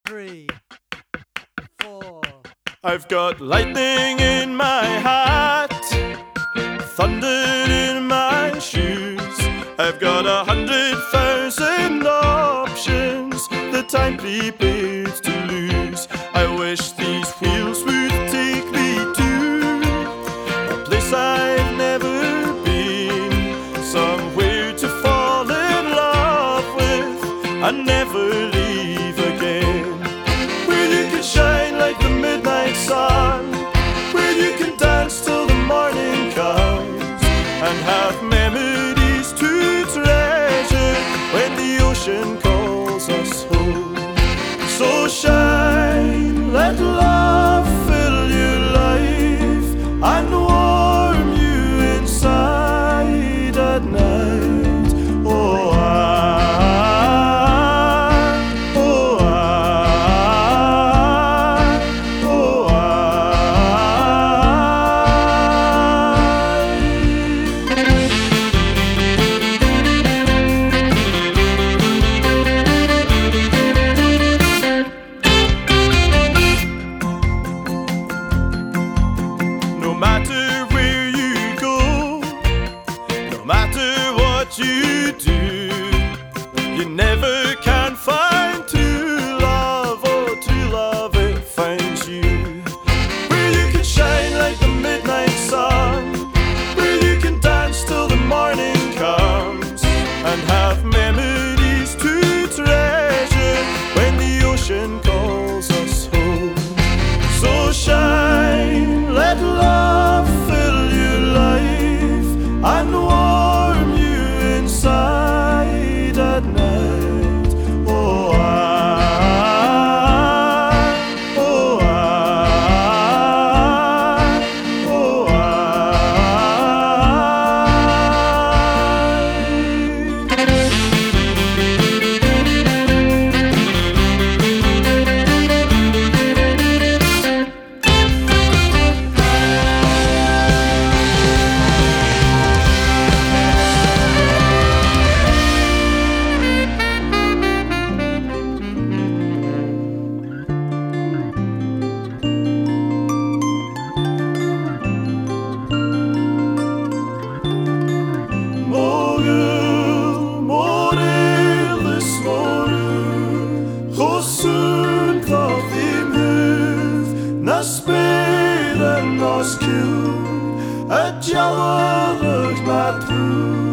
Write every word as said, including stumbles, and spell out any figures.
three, four. I've got lightning in my hat, thunder in my shoes. I've got a hundred thousand options that I'm prepared to lose. I wish these wheels would take me to a place I've never been, somewhere to fall in love with and never leave again, where you can shine like the midnight sun, where you can dance till the morning comes, and have memories to treasure when the ocean calls us home. So shine, let love fill your life and warm you inside at night. Oh, no matter where you go, no matter what you do, you never can find true love, oh true love it finds you. Where you can shine like the midnight sun, where you can dance till the morning comes, and have memories to treasure when the ocean calls us home. So shine, let love fill your life and warm you inside at night. Oh, I, oh, I, oh, Morgen, morgen is morgen, gåsund av din hud, när spelen oss kul, ett jävla rökt